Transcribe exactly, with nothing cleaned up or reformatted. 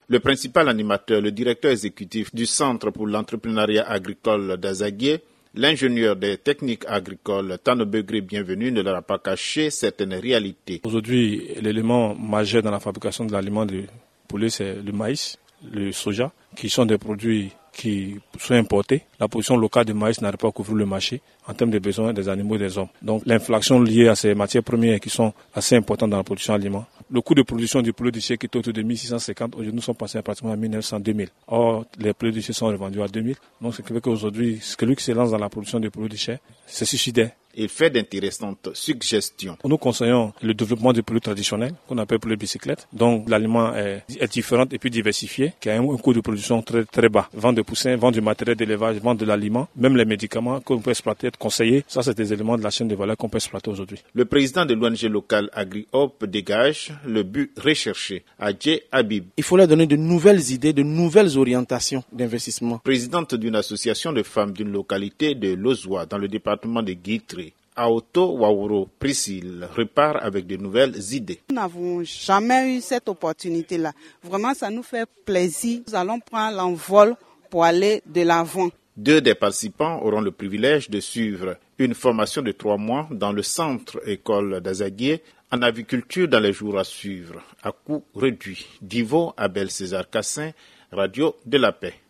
Le principal animateur, le directeur exécutif du Centre pour l'entrepreneuriat agricole d'Azaguié, l'ingénieur des techniques agricoles Tano Begré Bienvenu, ne leur a pas caché certaines réalités. Aujourd'hui, l'élément majeur dans la fabrication de l'aliment de poulet, c'est le maïs, le soja, qui sont des produits qui sont importés. La production locale de maïs n'arrive pas à couvrir le marché en termes de besoins des animaux et des hommes. Donc l'inflation liée à ces matières premières qui sont assez importantes dans la production alimentaire. Le coût de production du poulet de chez qui est autour de mille six cent cinquante, aujourd'hui nous sommes passés à pratiquement à mille neuf cents, deux mille. Or, les poulets de chez sont revendus à deux mille. Donc ce qui fait qu'aujourd'hui, celui qui se lance dans la production de poulet de chez, c'est suicidaire. Il fait d'intéressantes suggestions. Nous conseillons le développement du poulet traditionnel, qu'on appelle poulet bicyclette. Donc l'aliment est, est différent et puis diversifié, qui a un, un coût de production très très bas. Vente de poussins, vente du matériel d'élevage, vente de l'aliment, même les médicaments qu'on peut exploiter, être conseillés. Ça, c'est des éléments de la chaîne de valeur qu'on peut exploiter aujourd'hui. Le président de l'O N G locale AgriHop dégage le but recherché à Djé Habib. Il faut leur donner de nouvelles idées, de nouvelles orientations d'investissement. Présidente d'une association de femmes d'une localité de Lozoua, dans le département de Guitry, Aoto Waouro Priscille repart avec de nouvelles idées. Nous n'avons jamais eu cette opportunité-là. Vraiment, ça nous fait plaisir. Nous allons prendre l'envol pour aller de l'avant. Deux des participants auront le privilège de suivre une formation de trois mois dans le centre école d'Azaguié en aviculture dans les jours à suivre, à coût réduit. Divo Abel César Cassin, Radio de la Paix.